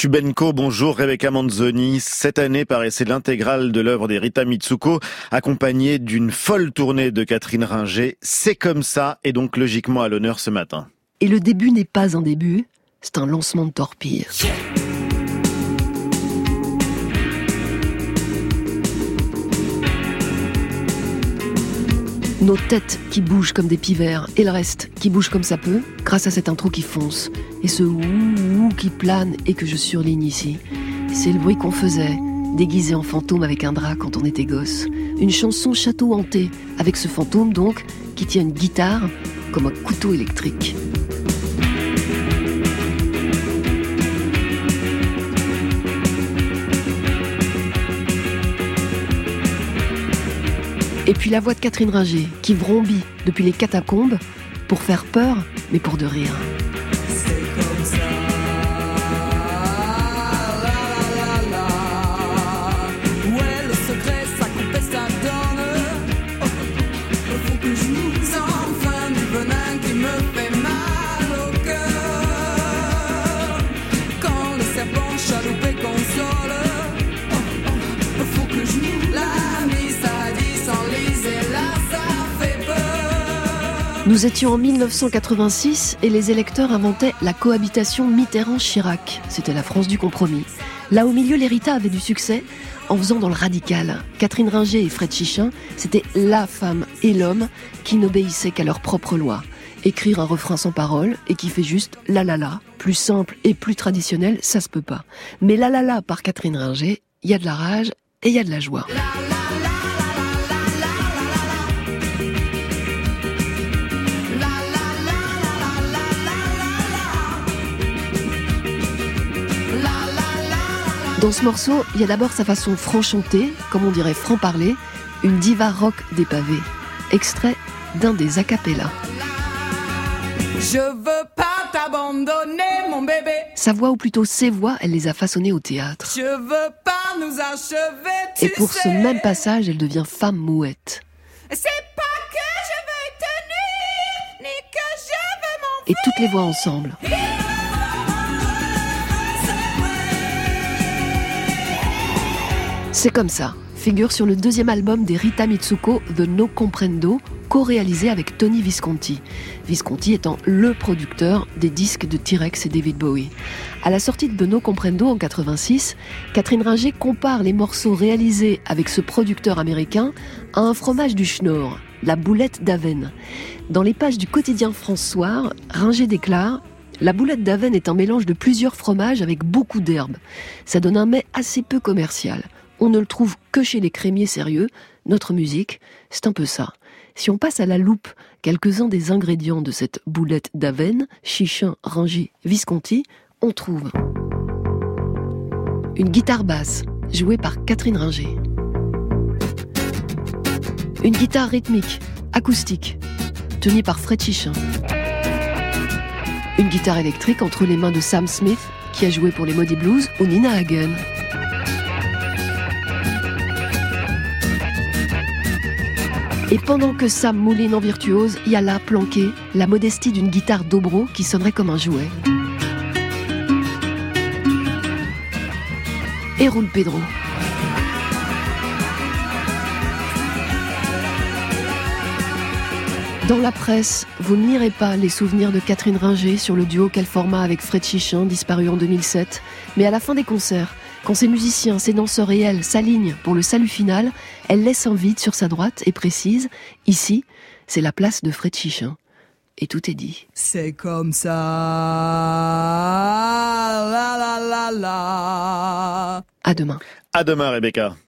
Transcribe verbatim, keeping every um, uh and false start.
Tubenko, bonjour. Rebecca Manzoni. Cette année paraissait l'intégrale de l'œuvre des Rita Mitsuko, accompagnée d'une folle tournée de Catherine Ringer. C'est comme ça, et donc logiquement à l'honneur ce matin. Et le début n'est pas un début, c'est un lancement de torpille. Yeah. Nos têtes qui bougent comme des pivers et le reste qui bouge comme ça peut, grâce à cette intro qui fonce. Et ce ouh ouh qui plane et que je surligne ici. C'est le bruit qu'on faisait, déguisé en fantôme avec un drap quand on était gosse. Une chanson château hanté, avec ce fantôme donc, qui tient une guitare comme un couteau électrique. Et puis la voix de Catherine Ringer, qui vrombit depuis les catacombes, pour faire peur, mais pour de rire. C'est comme ça, la la la la. Ouais, le secret, ça coupe et ça donne. Oh, oh, faut que je nous enfin du venin qui me fait mal au cœur. Quand le serpent chaloupé console, oh, oh, faut que je nous la mise à dix en lise et là ça fait peur. Nous étions en mille neuf cent quatre-vingt-six et les électeurs inventaient la cohabitation Mitterrand-Chirac. C'était la France du compromis. Là au milieu, les Rita avaient du succès en faisant dans le radical. Catherine Ringer et Fred Chichin, c'était la femme et l'homme qui n'obéissaient qu'à leurs propres lois. Écrire un refrain sans parole et qui fait juste la la la. Plus simple et plus traditionnel, ça se peut pas. Mais la la la par Catherine Ringer, il y a de la rage et il y a de la joie. Dans ce morceau, il y a d'abord sa façon franc-chantée, comme on dirait franc-parler, une diva rock des pavés, extrait d'un des acapellas. Je veux pas t'abandonner, mon bébé. Sa voix, ou plutôt ses voix, elle les a façonnées au théâtre. Je veux pas nous achever, tu Et pour sais. ce même passage, elle devient femme mouette. C'est pas que je veux te nuire, ni que je veux m'enfuir. Et toutes les voix ensemble. C'est comme ça, figure sur le deuxième album des Rita Mitsuko, The No Comprendo, co-réalisé avec Tony Visconti. Visconti étant le producteur des disques de T-Rex et David Bowie. À la sortie de The No Comprendo en quatre-vingt-six, Catherine Ringer compare les morceaux réalisés avec ce producteur américain à un fromage du Schnorr, la boulette d'Avenne. Dans les pages du quotidien France Soir, Ringer déclare: la boulette d'Avenne est un mélange de plusieurs fromages avec beaucoup d'herbes. Ça donne un mets assez peu commercial. On ne le trouve que chez les crémiers sérieux. Notre musique, c'est un peu ça. Si on passe à la loupe quelques-uns des ingrédients de cette boulette d'Avenne, Chichin, Ringer, Visconti, on trouve une guitare basse, jouée par Catherine Ringer. Une guitare rythmique, acoustique, tenue par Fred Chichin. Une guitare électrique entre les mains de Sam Smith, qui a joué pour les Moody Blues, ou Nina Hagen. Et pendant que Sam mouline en virtuose, il y a là, planqué, la modestie d'une guitare dobro qui sonnerait comme un jouet. Et roule Pedro. Dans la presse, vous ne lirez pas les souvenirs de Catherine Ringer sur le duo qu'elle forma avec Fred Chichin, disparu en deux mille sept. Mais à la fin des concerts, quand ses musiciens, ses danseurs et elle s'alignent pour le salut final, elle laisse un vide sur sa droite et précise « Ici, c'est la place de Fred Chichin ». Et tout est dit. C'est comme ça, la la la la. À demain. À demain, Rebecca.